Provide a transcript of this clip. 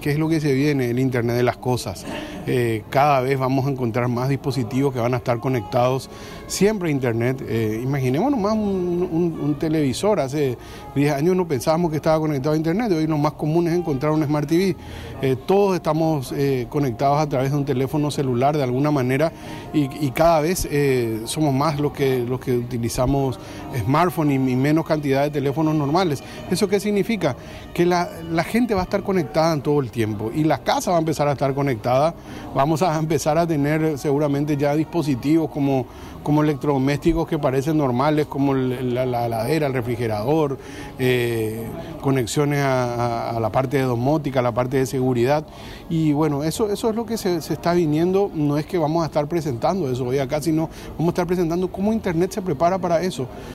¿Qué es lo que se viene? El Internet de las cosas. Cada vez vamos a encontrar más dispositivos que van a estar conectados siempre a Internet. Imaginemos nomás un televisor. Hace 10 años no pensábamos que estaba conectado a Internet. Hoy lo más común es encontrar un Smart TV. Todos estamos conectados a través de un teléfono celular de alguna manera y cada vez somos más los que utilizamos smartphone y menos cantidad de teléfonos normales. ¿Eso qué significa? Que la gente va a estar conectada en todo el tiempo y la casa va a empezar a estar conectada. Vamos a empezar a tener seguramente ya dispositivos como electrodomésticos que parecen normales, como la heladera, el refrigerador, conexiones a la parte de domótica, a la parte de seguridad. Y bueno, eso es lo que se está viniendo. No es que vamos a estar presentando eso hoy acá, sino vamos a estar presentando cómo Internet se prepara para eso.